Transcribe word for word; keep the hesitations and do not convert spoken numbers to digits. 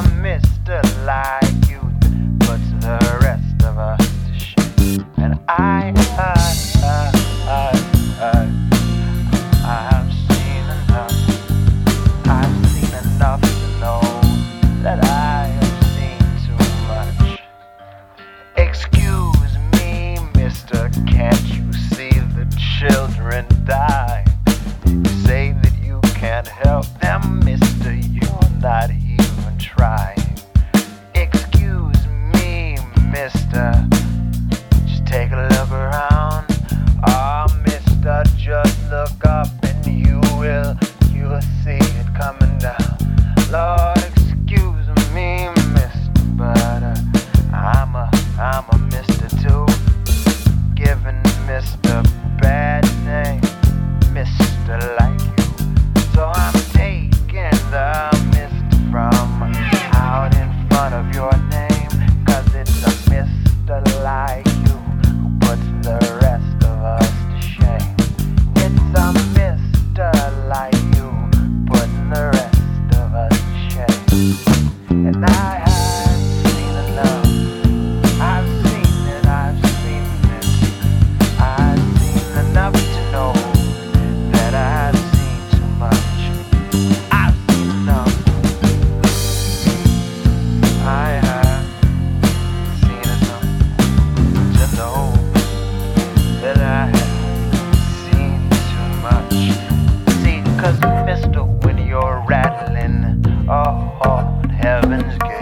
mister like you puts the rest of us to shame. And I, I, I, I, I, I have seen enough. I've seen enough to know that I have seen too much. Excuse me, mister, can't you see the children die? You say that you can't help them, mister, you're not even trying. Excuse me, mister, just take a look around. Ah, oh, mister, just look up and you will, you will see it coming down. Lord, excuse me, mister, but uh, I'm a, I'm a mister too. Giving mister bad name, mister like you. So I'm taking the mister from out in front of your name, 'cause it's a mister like you who puts the rest of us to shame. It's a mister like you putting the rest of us to shame. And I have seen enough. I've seen it, I've seen it. I've seen enough to know that I've seen too much. I've seen enough. I have seen enough to know that I have seen too much. See, 'cause mister, when you're rattling, oh, oh, heaven's gate.